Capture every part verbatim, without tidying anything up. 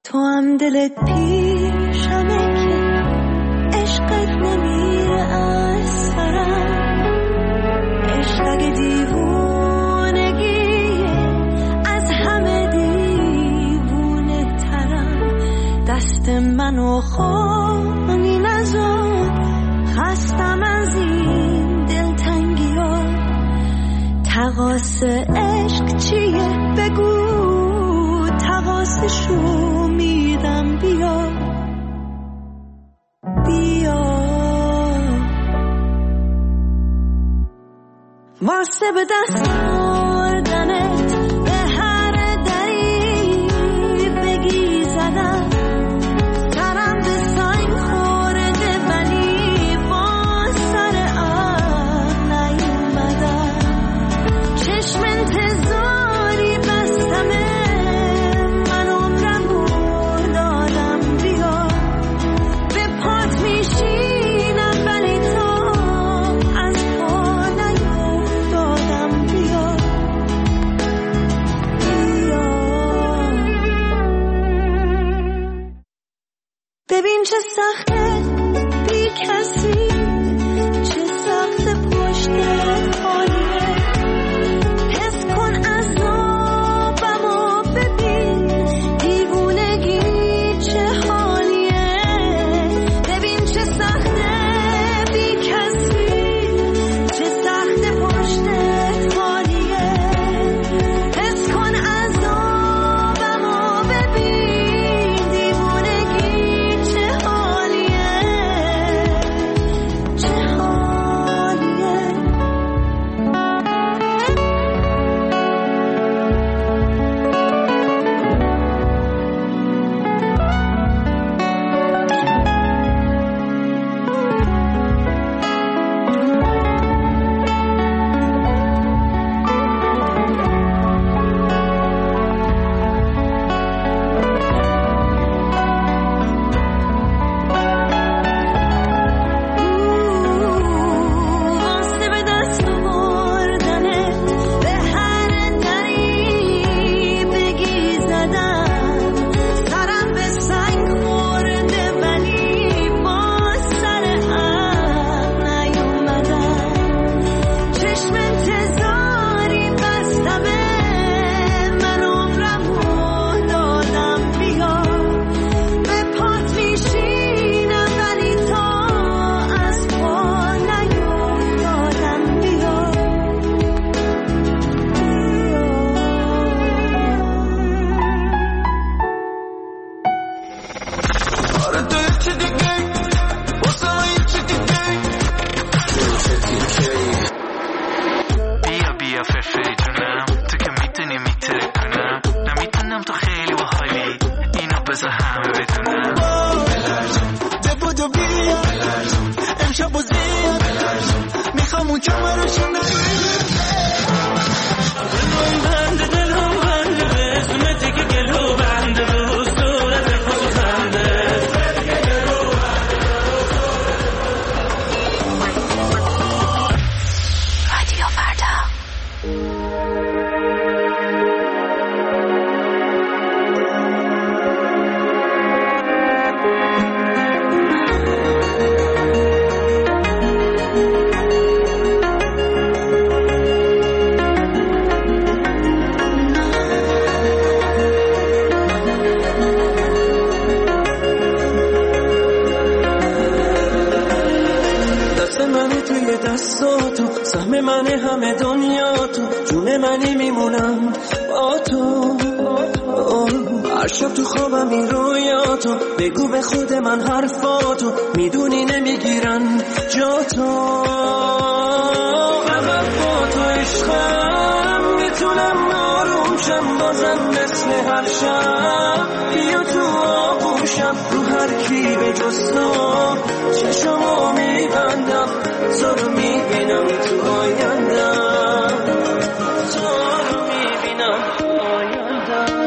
تو هم دلت پیشمه که عشقت نمیره از سرم، عشق اگه دیوونگیه از همه دیوونه ترم. دست منو خامی نذار، خستم از این دلتنگی ها. تقاص عشق چیه بگو، تقاصشو میدم. بیا بیا واسه به دست آوردنت به هر دری بگی زدم. سرم به سنگ خورده ولی با سر آب نیومدم. چشم انتظاری بستمه، من عمرمو دادم. بیا به پات میشینم ولی تو از پا نیفتادم. بیا بیا ببین چه سخته بی کسی، چه سخت پشت خالیه. حس کن عذابمو ببین، دیوونگی چه حالیه. ببین چه سخته بی کسی، چه سخت پشت خالیه. حس کن عذابمو ببین، دیوونگی چه حالیه چه حالیه. واسه به دست آوردنت به هر دری بگی زدم. سرم به سنگ خورده ولی با سر هم نیومدم. چشم انتظاری بستمه، من عمرمو دادم. بیا به پات میشینم ولی تو از پا نیفتادم. بیا آره تو یه چی دیگه، واسه من یه چی دیگه. بیا بیا ففه جونم، تو که میدونی میتره کنم. نمیتونم تو خیلی باحالی، اینو بذار همه بدونم. بودو بیا امشب و زیاد میخوام اون کمرشو نگیرم. دلم بنده دلم بنده به اسمتی که گلو بنده به حضورت خوش خنده. رادیو فردا. دست منی توی دستاتو، سهم منی همه دنیا تو، جون منی میمونم با تو. هر شب تو خوابم این رویاتو، بگو به خود من حرفاتو، میدونی نمیگیرن جا تو. فقط با تو عشقم میتونم آروم شم، بازم مثل هر شب بیا تو آغوشم. رو هر کی به جز تو چشمو میبندم، تو رو میبینم تو آیندم، تو رو میبینم تو آیندم.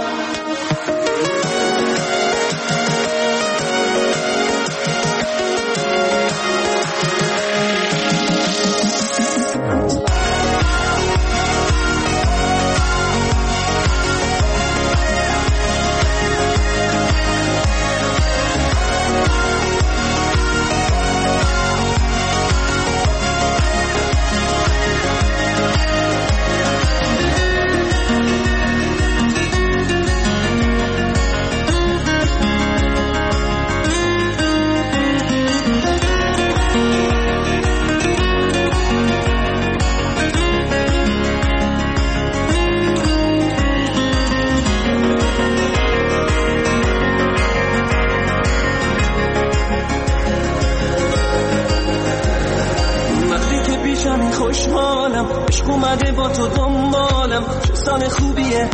خوشحالم عشق اومده با تو دنبالم چه سال خوبیه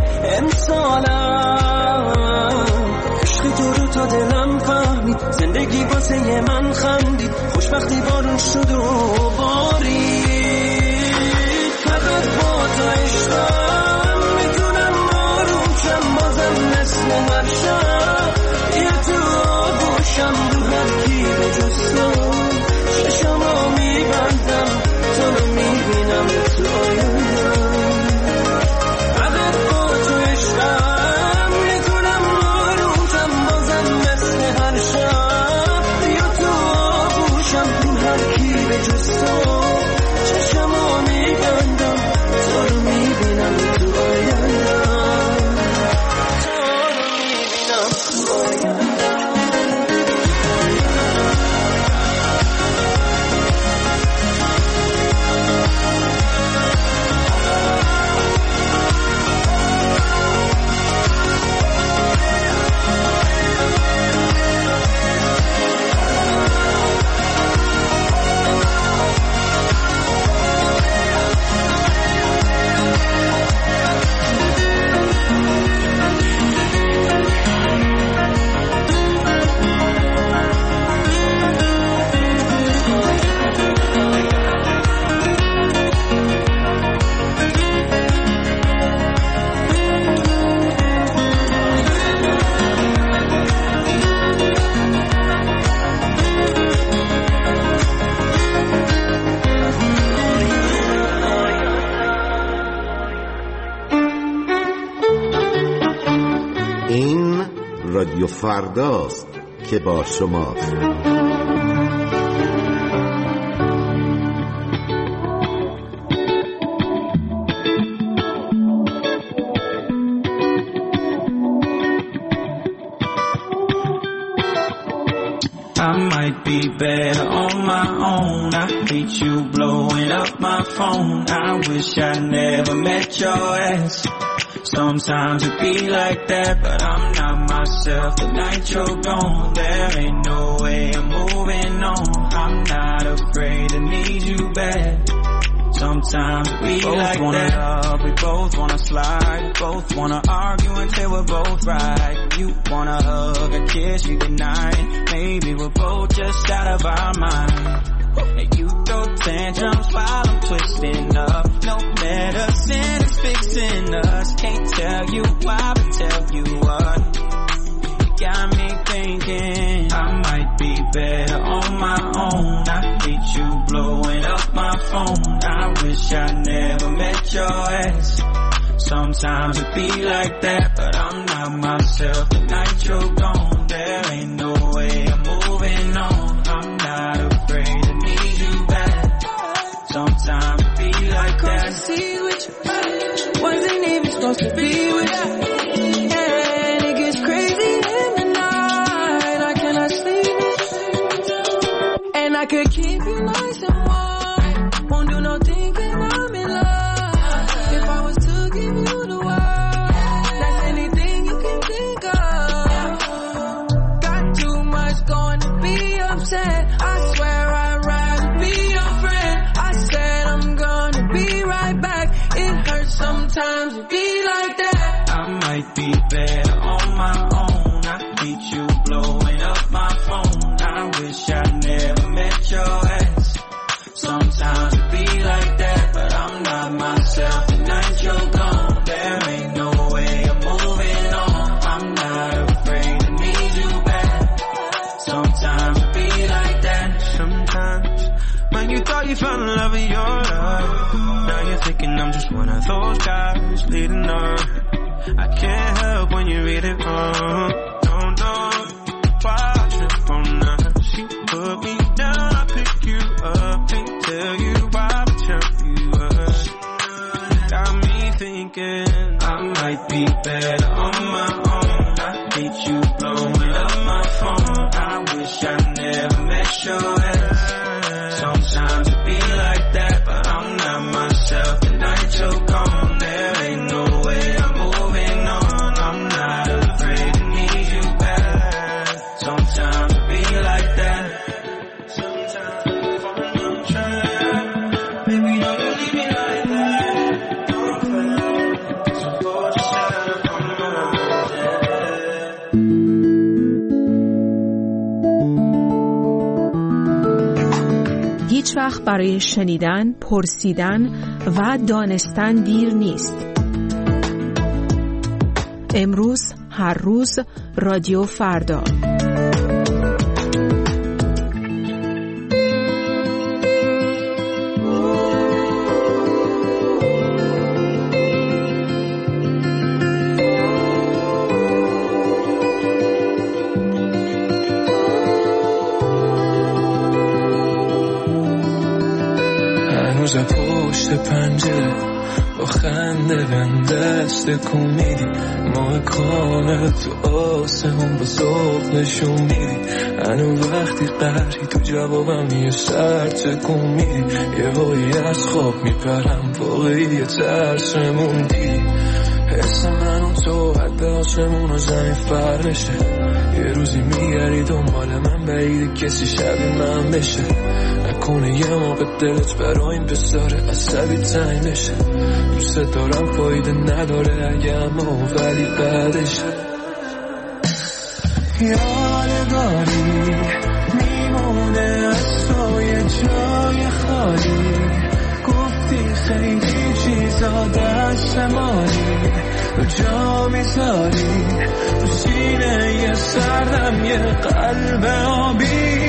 امسالم عشق تو رو تا دلم فهمید زندگی واسه من خندید خوشبختی بارون شد و بارید فقط با تو عشقم میتونم آرومشم بازم مثل هر شب یه تو آغوشم رو هر کی به جز تو چشم رو میبندم تو رو میبینم تو آیندم فقط با تو عشقم میتونم آرومشم بازم مثل هر شب یا تو آغوشم رو هر کی به جز تو چشم رو میبندم تو رو میبینم تو آیندم تو رو میبینم تو آیندم رادیو فرداست که با شماست. I might be better on my own. I hate you blowing up my phone. I wish I never met your ass. Sometimes it be like that, but I'm not myself. The night you're gone, there ain't no way I'm moving on. I'm not afraid to need you back. Sometimes it be both like wanna that. Love, we both wanna slide. We both wanna argue until we're both right. You wanna hug and kiss you goodnight. Maybe we're both just out of our mind. And you throw tantrums while I'm twisting up. No medicine is fixing us. Can't tell you why, but tell you what. You got me thinking I might be better on my own. I hate you blowing up my phone. I wish I never met your ass. Sometimes it be like that, but I'm not myself. The night you're gone, there ain't no way I'm moving on. I'm not afraid to need you back. Sometimes it be like that. I see with you, wasn't even supposed to be with you. And it gets crazy in the night. I cannot sleep. And I could keep you nice and warm. Won't do no thinking I'm in love. If I was to give you the world, that's anything you can think of. Got too much going to be upset. I swear I'd rather be your friend. I said I'm gonna be right back. It hurts sometimes to be like that. I might be better on my own. I hate you blowing up my phone. I wish I never met your ass. Sometimes it be like that, but I'm not myself. The night you're gone, there ain't no way I'm moving on. I'm not afraid to need you back. Sometimes it be like that. Sometimes when you thought you found love in your life, now you're thinking I'm just one of those guys leading up. I can't help when you read it wrong. Don't know why I trip on her. She put me down, I pick you up. Can't tell you why, but tell you up. Got me thinking I might be better on my own. I hate you blowing up my phone. I wish I never met your ass. Sometimes it be like that, but I'm not myself. The night you're gone, there ain't no way I'm moving on. I'm not afraid to need you back. Sometimes it be like that. Sometimes I'm on track. Baby, don't you هیچ وقت برای شنیدن، پرسیدن و دانستن دیر نیست. امروز، هر روز، رادیو فردا. هنوز پشت پنجره با خنده بندست کمیدی ماه کانه تو آسمون با ذوق نشون میدی. هنو وقتی قهری تو جوابم یه سر تکون میدی. یه وایی از خواب میپرم واقعی یه ترسمون دیدی. حس من و تو حد آسمون و زمین فرق بشه. یه روزی میگری دنبال من بعید کسی شبیه من بشه. نکنه یه موقع دلت برای این پسر عصبی تنگ بشه. دوست دارم فایده نداره اگه اما ولی بعدش یادگاری میمونه از تو یه جای خالی. گفتی خیلی چیزا دست مالی تو جا میذاری تو سینه یه سردم یه قلب آبی.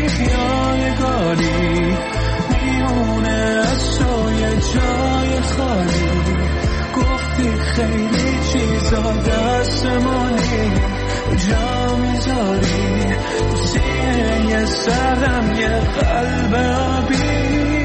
یادگاری میمونه از تو یه جای خالی. گفتی خیلی چیزا دست مالی جا میذاری تو سینه یه سردم یه قلب آبی.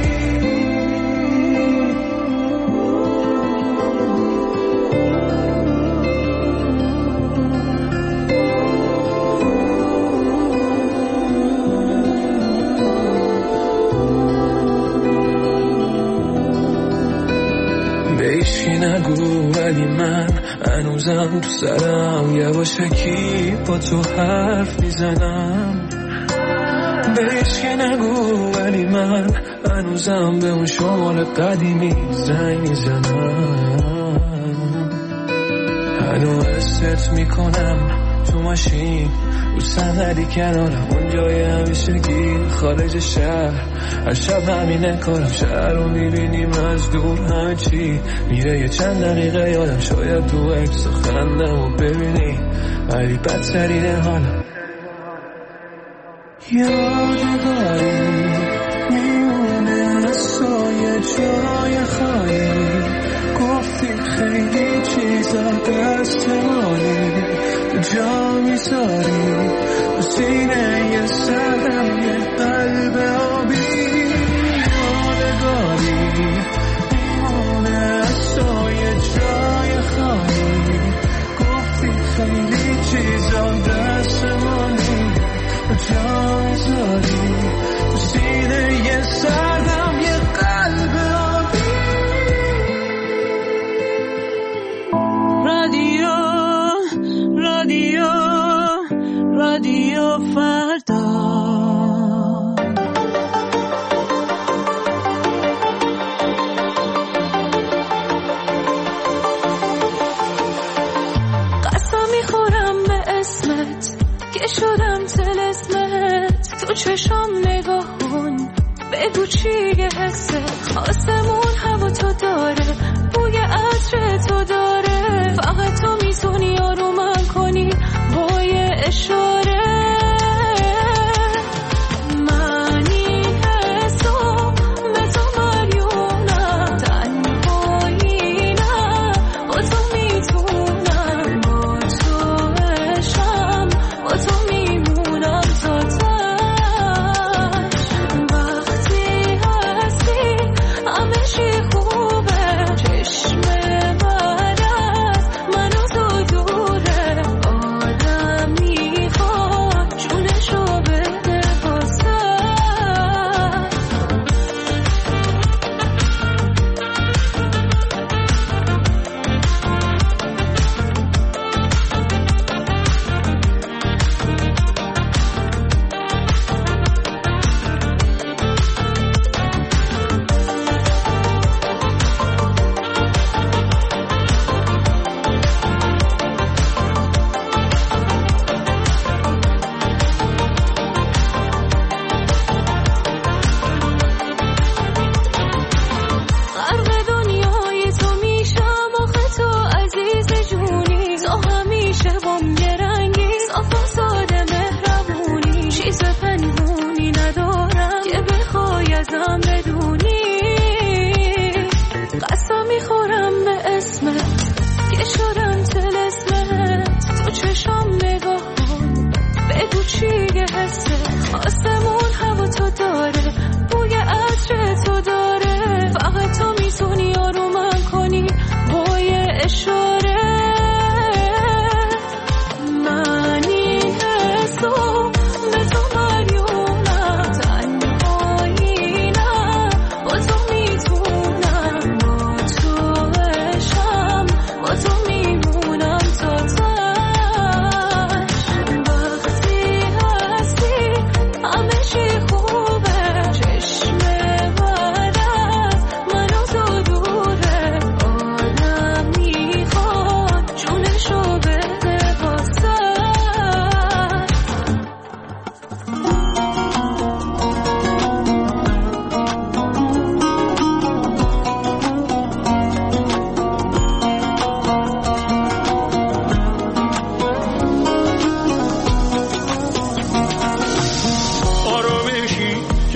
نگو ولی من هنوزم تو سرم یواشکی با تو حرف میزنم. بهش که نگو ولی من هنوزم به اون شمال قدیمی زنگ میزنم. هنو حست میکنم تو ماشین رو صندلی کنارم اون جای همیشگی خارج شهر. هر شب همینه کارم شهر رو میبینیم از دور همه چی میره. یه چند دقیقه یادم شاید تو عکس خندم و ببینی ولی بدترینه حالم. یادگاری میمونه از تو یه جای خالی. گفتی خیلی چیزا دست مالی جا میذاری تو سینه یه سردم یه قلب آبی. یادگاری میمونه از تو یه جای خالی. گفتی خیلی چیزا دست مالی جا میذاری تو سینه یه سردم یه قلب آبی. رادیو رادیو رادیو فردا. قسم میخورم به اسمت که شدم طلسمت. تو چشم نگاه کن بگو چیه حست. آسمون هوا تو داره بوی عطر تو داره. فقط تو میتونی آرومم کنی با یه اشاره. خوبه چشم من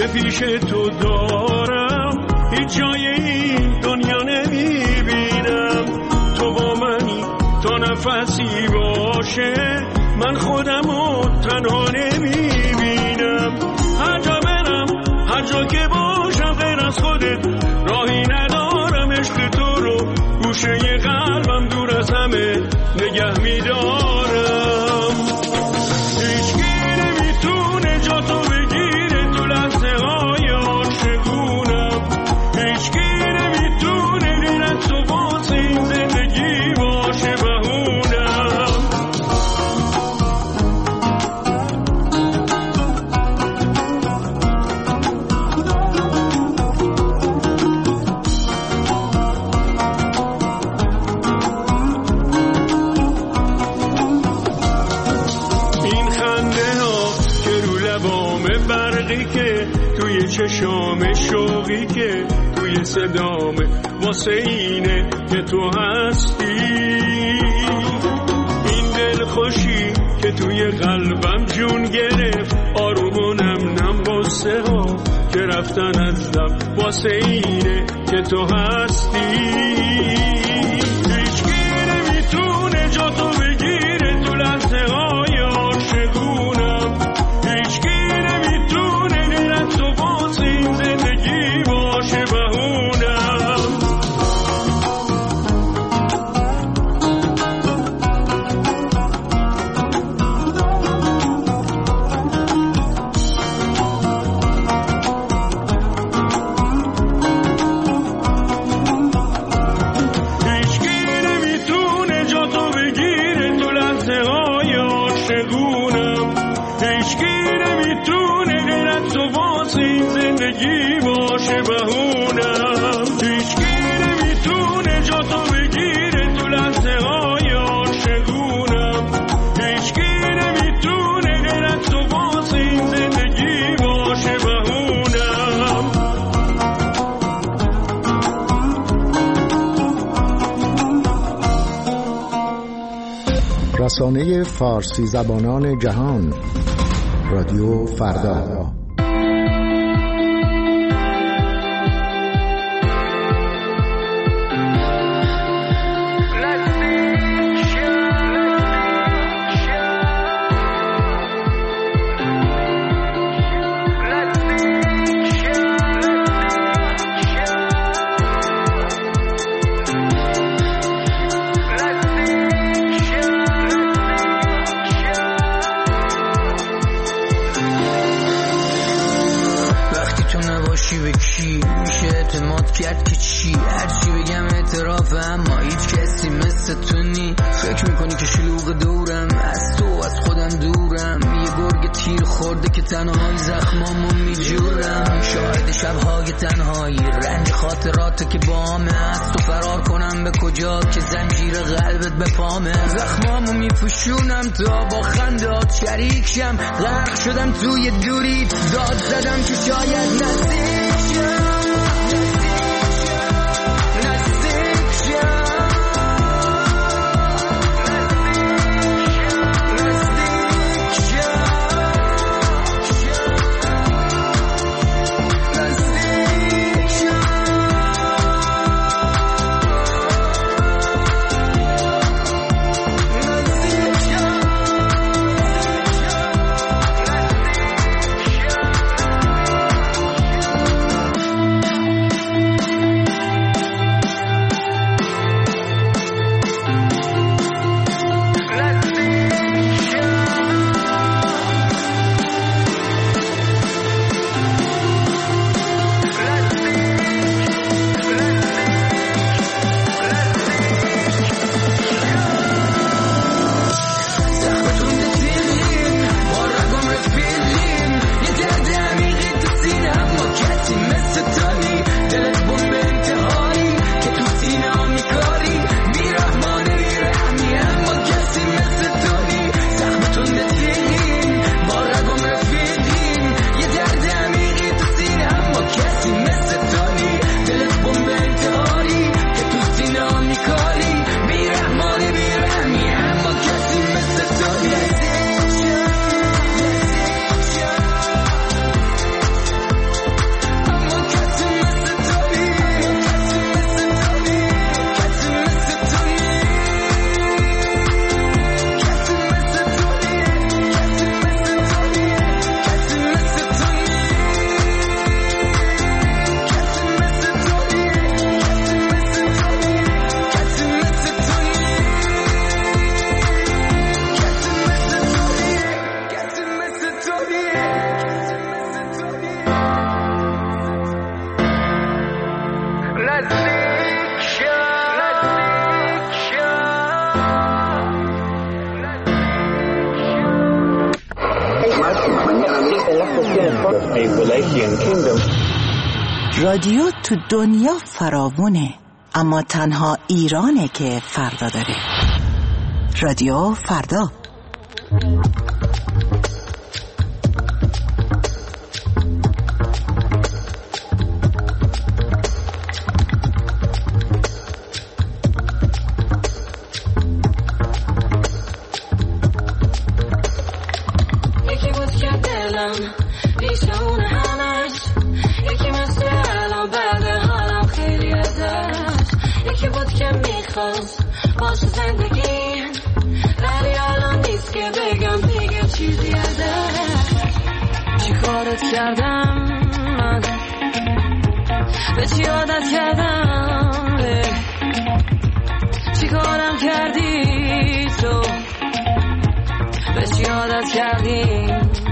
پیش تو دارم هیچ جای این دنیا نمیبینم. تو با منی تا نفسی باشه من خودمو تنها نمیبینم. هر جا برم هر جا که باشم غیر از خودت راهی ندارم. عشق تو رو گوشه قلبم دور از همه نگه میدارم. هیچکی نمیتونه جا تو بگیره تو لحظه های عاشقونم. هیچکی نمیتونه غیر از تو واسه این زندگی باشه بهونم. چشام شوقی که توی صدامه واسه اینه که تو هستی. این دل خوشی که توی قلبم جون گرفت آروم و نم نم قصه ها که رفتن از دم واسه اینه که تو هستی. هیچکی نمیتونه جا تو بگیره تو لحظه های عاشقونم. هیچکی نمیتونه غیر از تو واسه این زندگی باشه بهونم. هیچکی نمیتونه جا تو بگیره تو لحظه های عاشقونم. هیچکی نمیتونه غیر از تو واسه این زندگی باشه بهونم. هیچکی نمیتونه جا تو بگیره تو لحظه های عاشقونم. هیچکی نمیتونه غیر از تو واسه این زندگی باشه بهونم. رسانه فارسی زبانان جهان رادیو فردا. کرد که چی هرچی بگم اعترافه اما هیچ کسی مثل تو نی. فکر میکنی که شلوغ دورم از تو از خودم دورم. یه گرگ تیر خورده که تنهایی زخمامو میجورم. شاهد شبهای تنهایی رنج خاطرات که بامه. از تو فرار کنم به کجا که زنجیر قلبت به پامه. زخمامو میپوشونم تا با خندات شریک شم. غرق شدم توی دوری داد زدم که شاید نزدیک شم. رادیو تو دنیا فراوونه، اما تنها ایرانه که فردا داره. رادیو فردا. باشه زندگی ولی الان نیست که بگم دیگه چیزی ازش. چی کارت کردم من، به چی عادت کردم، چی کارم کردی تو، به چی عادت کردی،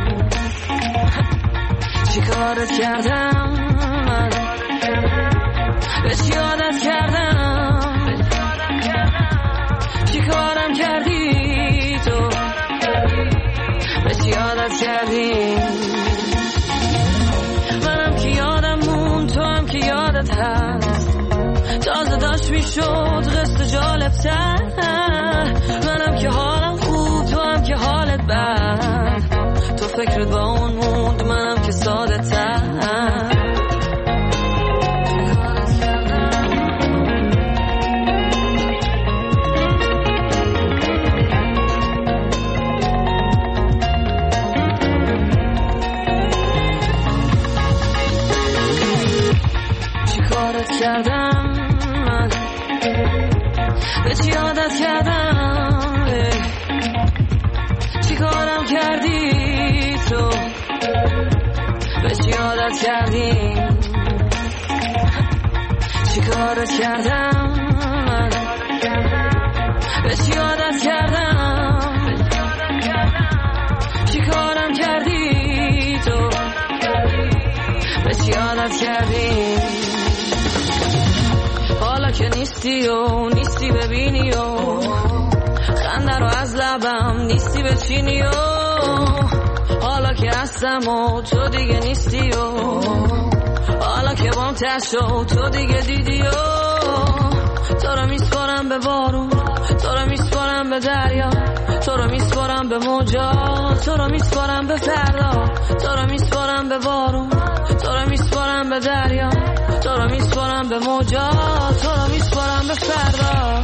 چی کارت کردم من، به چی عادت کردم، چی کارم کردی تو، به چی عادت کردی. منم که یادم مون، تو هم که یادت هست، تازه داشت میشد قصد جالب تر. منم که حالم خوب، تو هم که حالت بد، تو فکرت با اون موند، منم که ساده تر. کردم من، به چی عادت کردم، چی کارم کردی تو، به چی عادت کردی، چی کارت کردم من، به چی عادت کردم، چی کارم کردی تو، به چی عادت کردی. حالا که نیستی و نیستی ببینی و خنده رو از لبم نیستی بچینی و حالا که هستم و تو دیگه نیستی و حالا که بام تشو تو دیگه دیدی و تو رو میسپارم به بارون، تو رو میسپارم به دریا، تو رو میسپارم به موجا، تو رو میسپارم به فردا، تو رو میسپارم به بارون، تو رو میسپارم به دریا، تو رو میسپارم به موجا، تو رو میسپارم به فردا.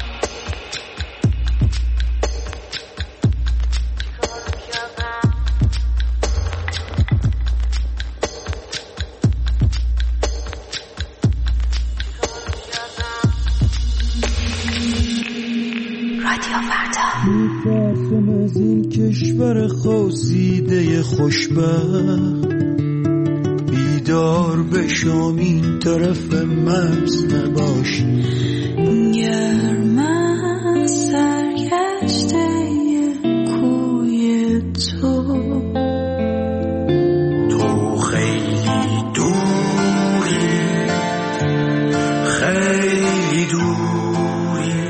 رادیو فردا. میترسم از این کشور خواسیده خوشبخت بیدار بشم این طرف مرز نباش. گر من سرگشته کوی تو، تو خیلی دوری، خیلی دوری،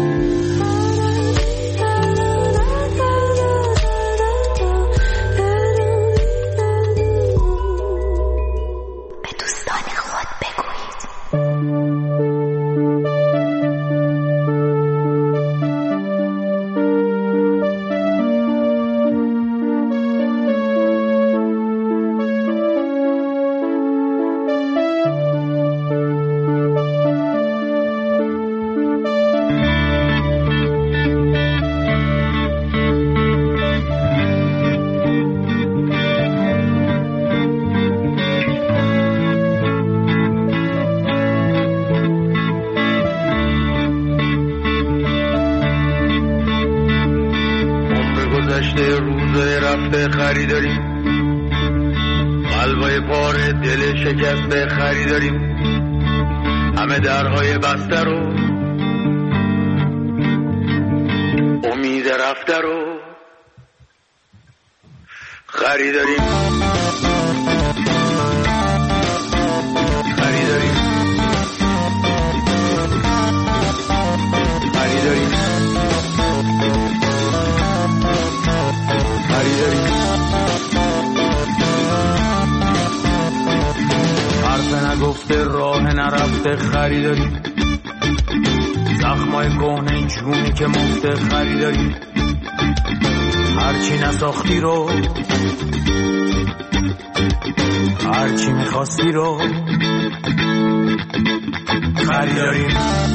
به دوستان خود بگویید. روزای رفته خریداریم، قلبای پاره دل شکسته خریداریم، همه درهای بسته رو امید رفته رو خریداریم، خریداریم، خریداریم، خریداریم. مفت خریداری، زخمای کهنه جونی که مفت خریداری، هرچی نساختی رو هرچی میخواستی رو خریداری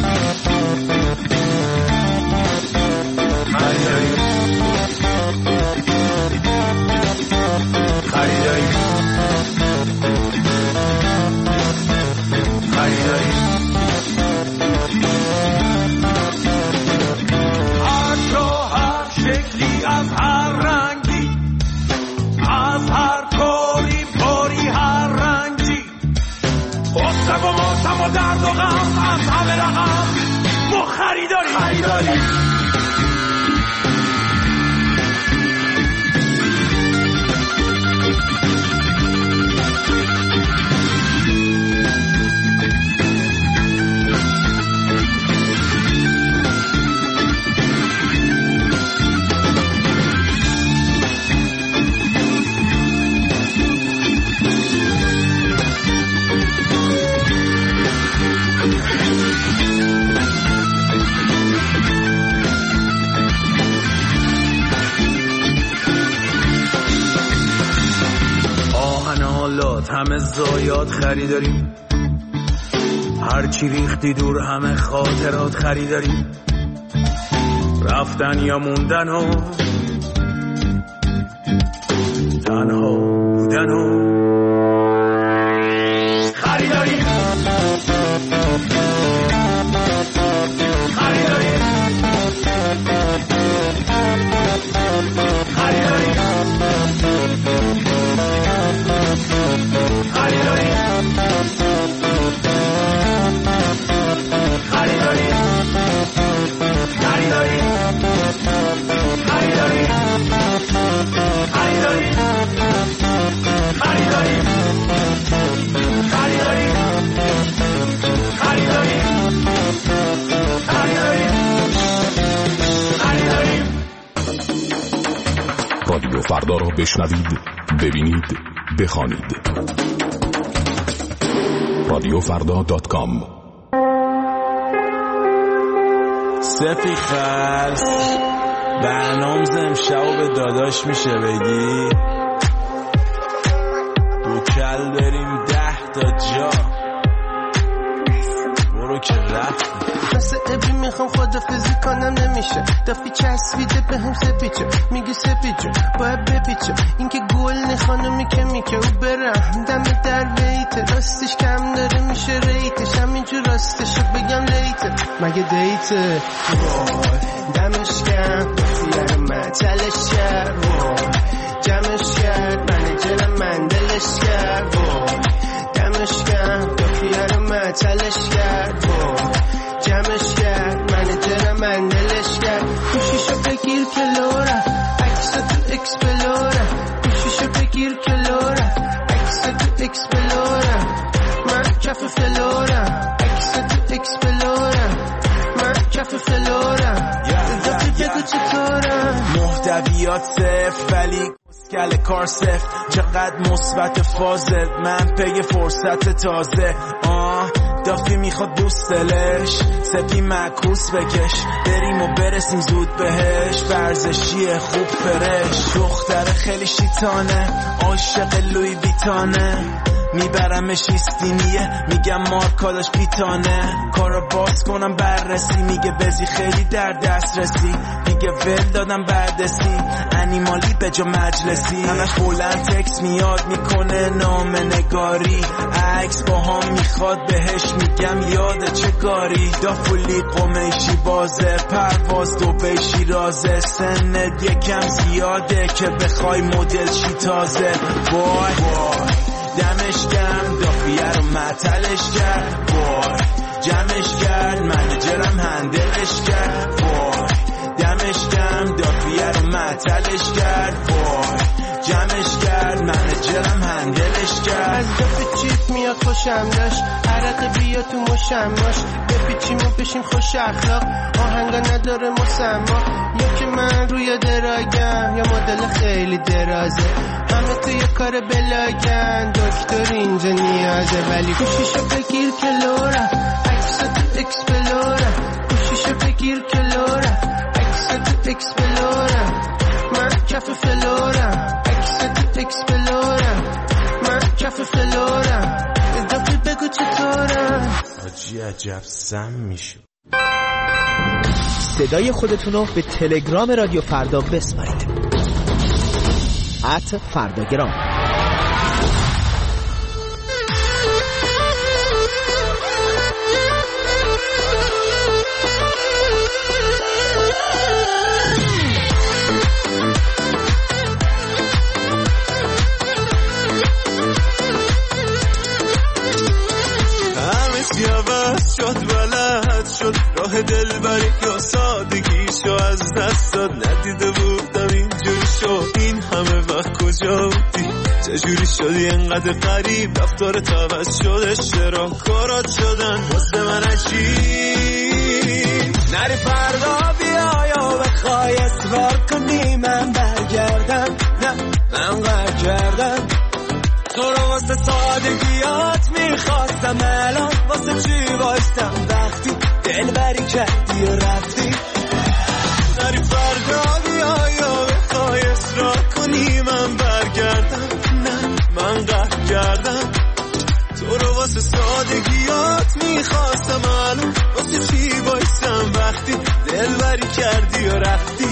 خریداری خریداری خریداری هر جا هر شکلی از هر رنگی، از هر کاری پاری هر رنگی، غصه و ماتم و درد و غم از همه رقم ما خریداری خریداری همه زایات خریداریم، هرچی ریختی دور همه خاطرات خریداریم، رفتن یا موندن و تنها بودن و خریداریم خریداریم خریداریم خریداری خریداری خریداری خریداری خریداری خریداری خریداری خریداری خریداری خریداری رادیو فردا را بشنوید، ببینید، بخوانید. رادیو فردا دات کام. سفی خرس برنامز امشب به داداش میشه بگی دو کل بریم ده تا جا برو که رفت مثل ابی میخوام خدافزی کنم نمیشه، دافی چسبیده به هم سپیچه، میگی سپیچه باید بپیچه، این که گل خانمی که میکه او برم دم در بیته، راستش کم داره میشه ریتش، همینجور راستشو بگم لیته مگه دیته وای دمش کم دافیه من تلش کرد وای جمعش کرد منیجر من دلش کرد وای دمش کم دافیه من تلش کرد وای جمعش کرد منیجر من دلش کرد، گوشیشو بگیر کلوره عکس تو اکسپلوره، گوشیشو بگیر کلوره عکس تو اکسپلوره، من کف فلوره عکس تو اکسپلوره، من کف فلوره دفعی بگو چطوره محتویات صفر ولی کل کار صفر، چقدر مثبت فازت من پی فرصت تازه آه دافی میخواد دوست دلش سپی معکوس بکش، بریم و برسیم زود بهش، ورزشیه خوب فرش، دختر خیلی شیطانه عاشق لوی ویتانه، میبرمش ایستینیه میگم مارکاداش بیتانه، کارو باز کنم بررسی میگه بزی خیلی در دست رسی، دیگه ول دادم بردسی انیمالی به جا مجلسی، همش بلند تکس میاد میکنه نام نگاری، عکس با هم میخواد بهش میگم یاده چه گاری، دافولی قمیشی بازه پرواز دو بیشی رازه، سنت یکم زیاده که بخوای مدل چی تازه، وای وای دمش گرم دافیه رو معطلش کرد وای جمعش کرد منیجرم هندلش کرد وای دمش گرم دافیه رو معطلش کرد وای جمعش کرد منیجرم هندلش کرد، از دافی چیت میاد خوشم داشت عرق بیا تو مشم باش بپیچیم و بشیم خوش اخلاق آهنگا نداره مسما یا که من روی دراگم یا مدل خیلی درازه همه توی کار بلاگن دکتر اینجا نیازه ولی گوشیشو بگیر که لورا عکس تو اکسپلورا گوشیشو بگیر که لورا عکس تو اکسپلورا من کف فلورا عکس تو اکسپلورا من کف فلورا دفعه بگو چطورم آجی عجب سم میشو. صدای خودتونو به تلگرام رادیو فردا بسپارید ات فرداگرام. شد بلد شد راه دل بری که سادگیشو از دست داد ندیده بودم اینجوری شد این همه وقت کجا بودی چجوری شدی انقدر قریب رفتار عوض شده چرا کارات شدن واسه من عجیب نری فردا بیا یا بخوای اصرار کنی من برگردم نه من قهر کردم تو رو واسه سادگیات میخواستم الان واسه چی بایستم وقتی دل بری کردی و رفتی نری فردا بیا یا بخوای اصرار کنی من برگردم نه من قهر کردم تو رو واسه سادگیات میخواستم الان واسه چی بایستم وقتی دل بری کردی و رفتی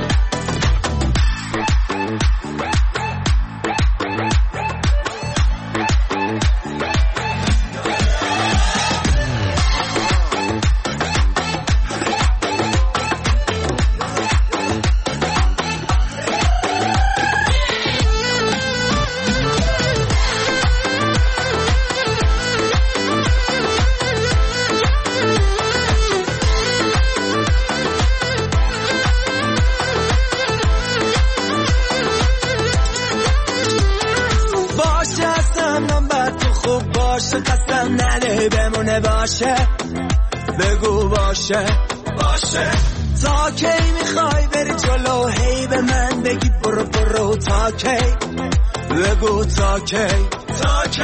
باشه بگو باشه باشه تا کی میخوای بری جلو هی به من بگی برو برو تا کی بگو تا کی تا کی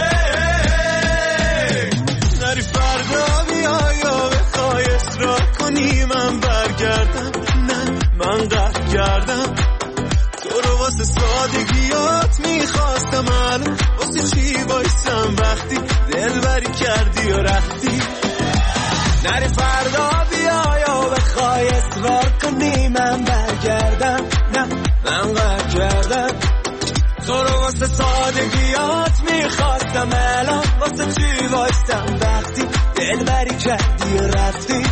نری فردا بیا یا بخوای اصرار کنی من برگردم نه من قهر کردم تو رو واسه سادگیات میخواستم الان واسه چی بایستم وقتی دل بری کردی و رفتی نری فردا بیا یا بخوای اصرار کنی من برگردم نه من قهر کردم تو رو واسه سادگیات میخواستم الان واسه چی بایستم وقتی دل بری کردی و رفتی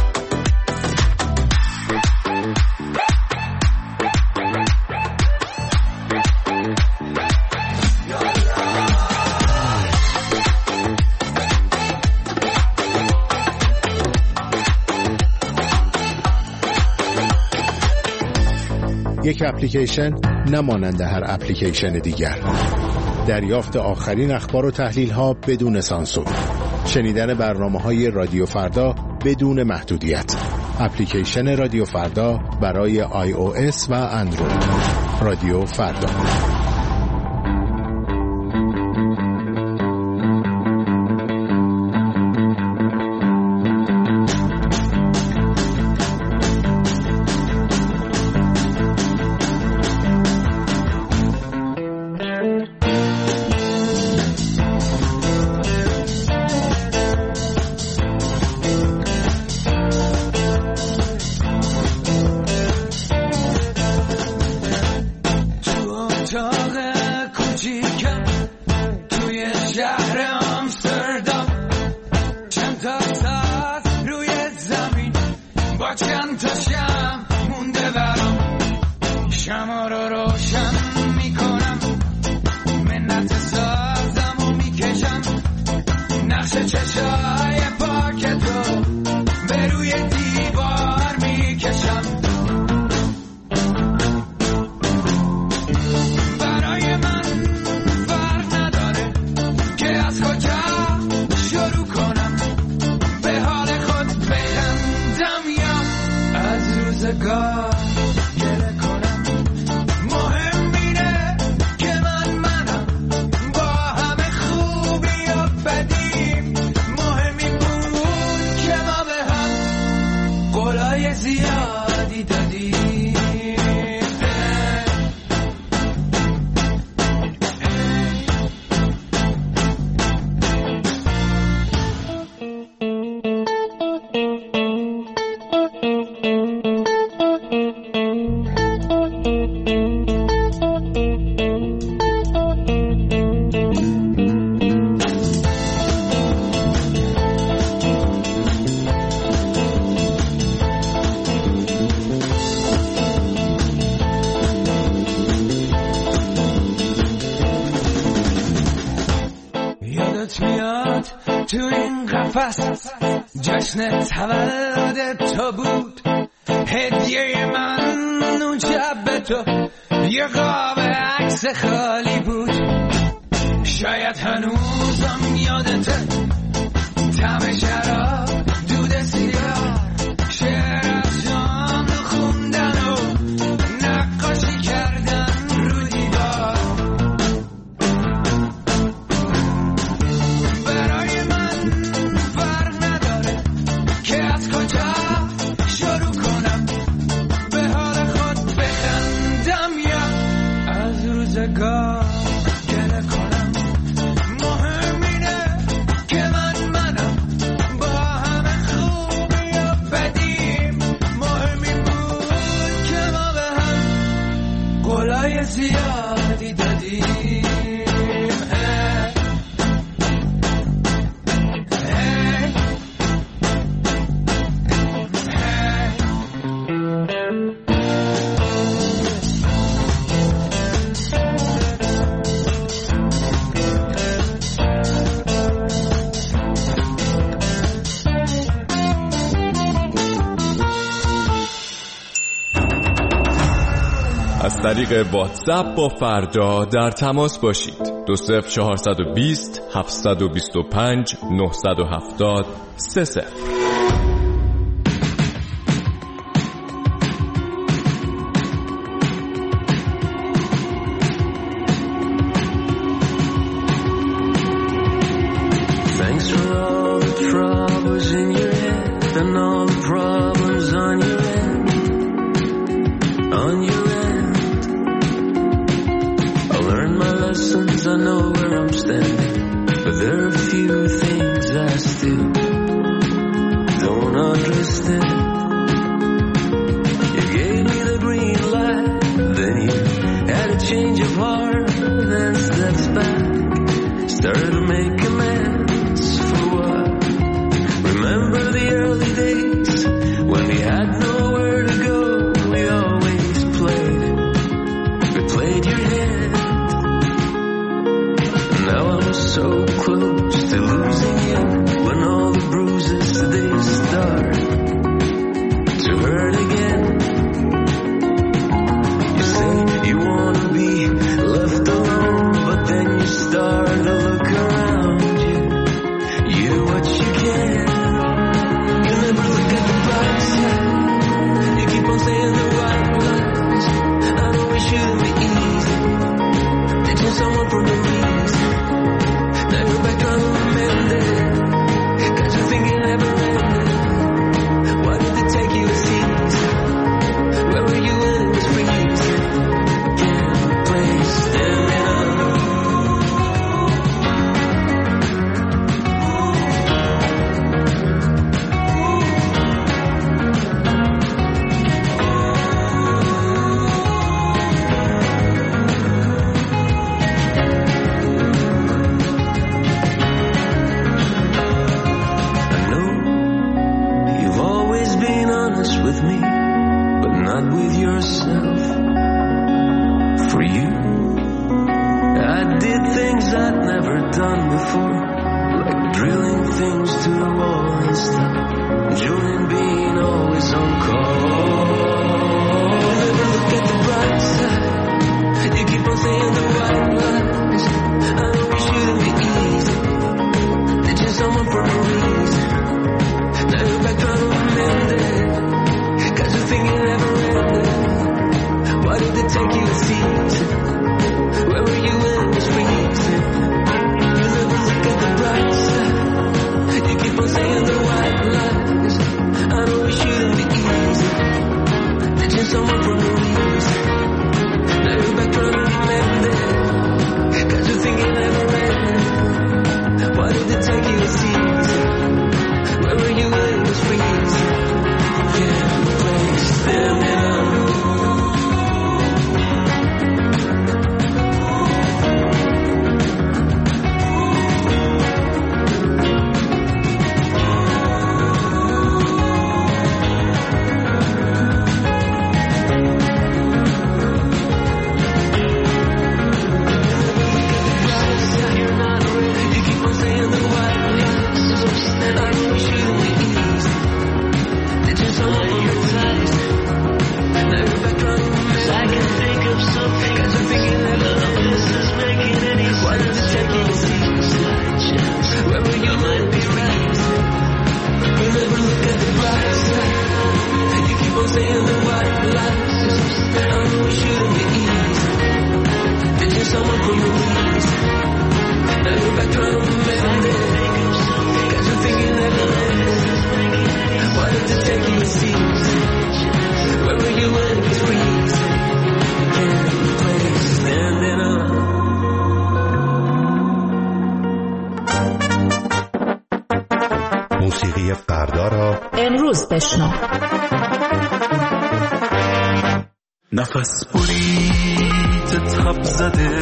یک اپلیکیشن نمانند هر اپلیکیشن دیگر. دریافت آخرین اخبار و تحلیل ها بدون سانسور. شنیدن برنامه‌های رادیو فردا بدون محدودیت. اپلیکیشن رادیو فردا برای آی او اس و اندروید. رادیو فردا. برای من یادت میاد تو این قفس جشن تولد تو بود، هدیه من اون شب به تو یه قاب عکس خالی بود. شاید هنوزم یادته طعم شراب، دود سیاه، شعر از جان خوندن و نقاشی کردن رو دیوار. برای من فرق نداره که از کجا شروع کنم، به حال خود بخندم یا از روزگار گله کنم. مهم اینه که من منم، با همه خوبی و بدیم. مهم این بود که ما به هم قولای زیادی دادیم. از طریق واتساپ با فردا در تماس باشید. دو صفر چهارصد و بیست هفتصد و بیست و پنج نهصد و هفتاد سه صفر. Thanks for all the troubles in your head and all the problems on your end, on your end. I learned my lessons, I know where I'm standing, but there are a few things I still don't understand. You gave me the green light, then you had a change of heart and steps back, started to make amends for what? Remember the early days when we had nowhere to go, we always played, we played your hand. Now I'm so close to losing you, when all the bruises they start to hurt again. You say you wanna be left alone, but then you start to look around you. You do what you can, you never look at the bright side. You keep on saying the right words, I know it shouldn't be easy. Ditching someone for no reason, now you're back on the mended, got you thinking never ended. Why did it take you this easy? Where were you when it was freezing? Can't play standing up. I know you've always been honest with me, but not with yourself. For you, I did things I'd never done before, like drilling things to the wall and stuff, Julian being always on call. Never look at the bright side, you keep on saying the white lies. I know it shouldn't be easy, ditching someone for no reason. Now you're back trying to amend it, got you thinking never ended. Why did it take you this easy? Where were you when it was freezing? You never look at the bright side, you keep on saying the white lies. I know it shouldn't be easy, someone please. Now look back from Vegas, got you thinking like a mess. Why did you take your seats? Where were you when it was freezing? Can't place standing up. موسیقی فردا را امروز بشنو. نفس برید تب زده،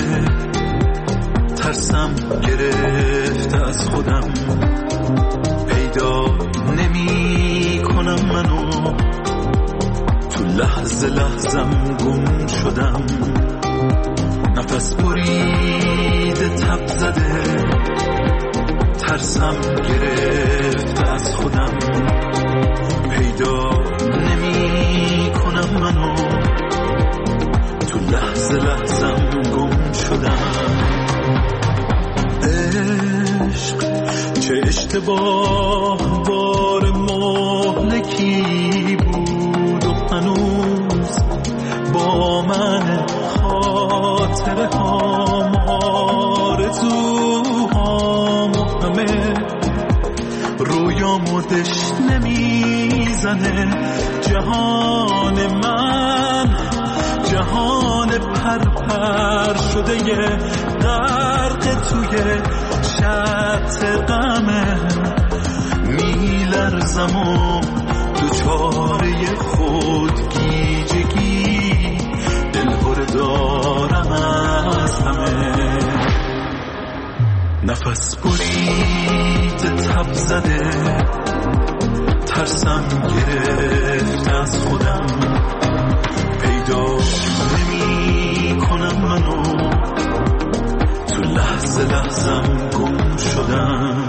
ترسم گرفته از خودم، پیدا نمی کنم منو، تو لحظه لحظم گم شدم. نفس برید تب زده، ترسم گرفته از خودم، پیدا نمی کنم منو، تو لحظه لحظم گم شدم. عشق چه اشتباه بار مهلکی بود و هنوز با من خاطره هام آرزوهام و همه رویامو دش نمیزنه. جهان من جهان پرپر شده یه غرق توی شط غمه، میلرزم و دوچاره خودگیجگی، دلهره دارم از همه. نفس برید تب زده، ترسم گرفت از خودم، پیدا نمی کنم منو، تو لحظه لحظم گم شدم.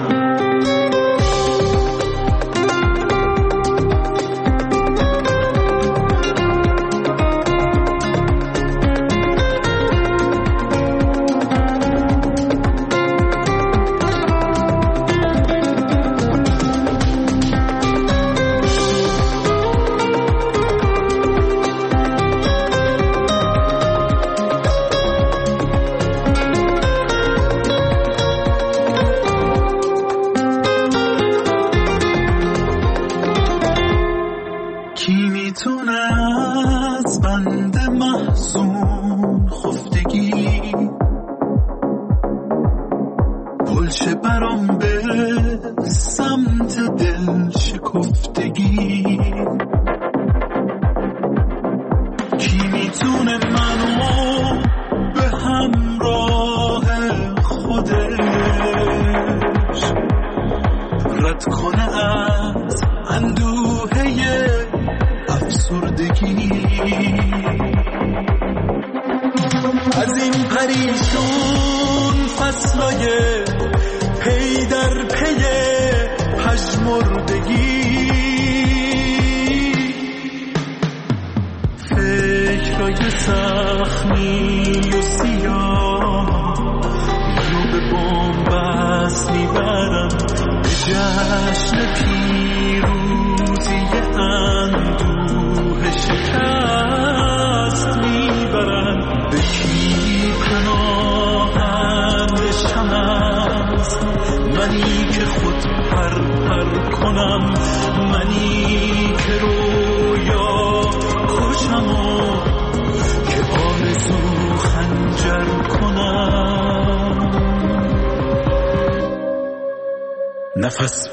نفس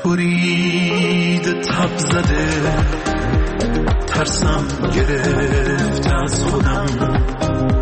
برید تب زده، ترسم گرفت از خودم،